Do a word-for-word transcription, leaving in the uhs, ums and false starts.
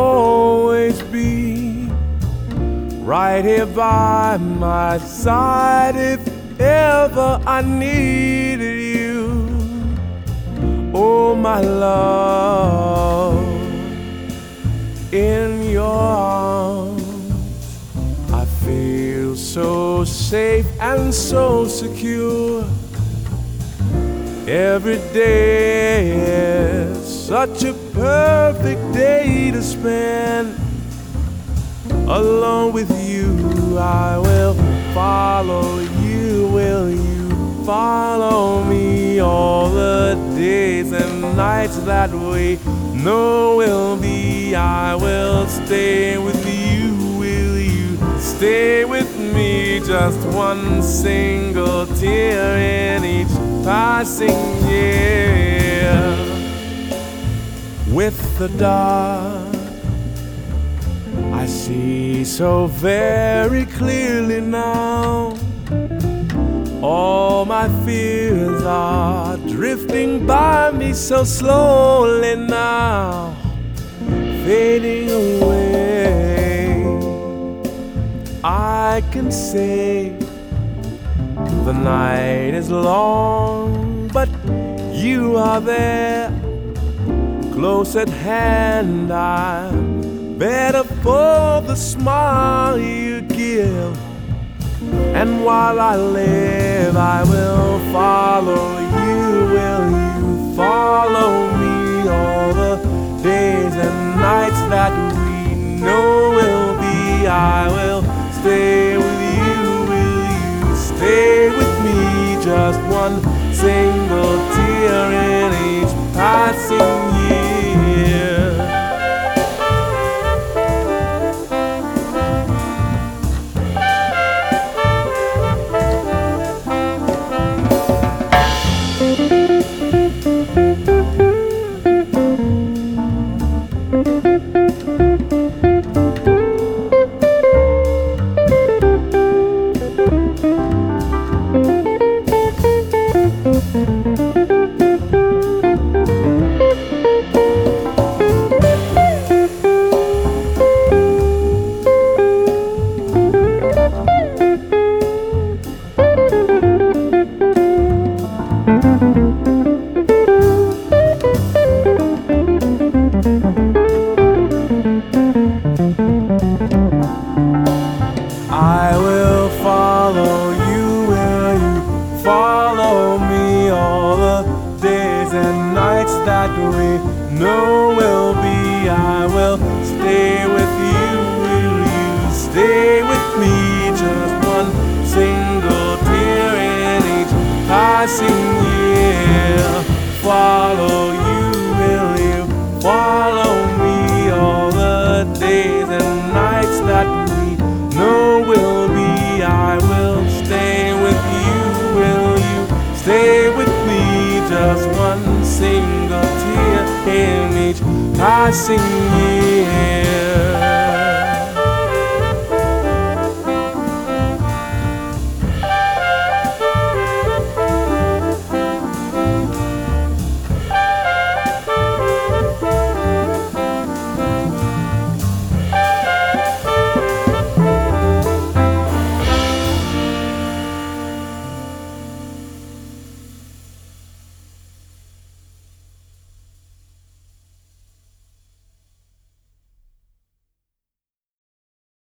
always be right here by my side if ever I needed you. Oh, my love, in your arms I feel so safe and so secure. Every day is such a perfect day to spend alone with you. I will follow you. Will you follow me all the days and nights that we know will be? I will stay with you. Will you stay with me? Just one single tear in each passing year. With the dark I see so very clearly now. All my fears are drifting by me so slowly now, fading away. I can say the night is long, but you are there, close at hand. I'm better for the smile you give, and while I live I will follow you. Will you follow me all the days and nights that we know will be? I will stay with you. Will you stay with me? Just one single tear in each passing year. I will follow you. Will you follow me all the days and nights that we know will be? I will stay with you. Will you stay with me? Just one single tear in each passing year. Follow you. Will you follow me all the days and nights that we know will be? I will stay with you. Will you stay with me? Just one single tear in each passing year.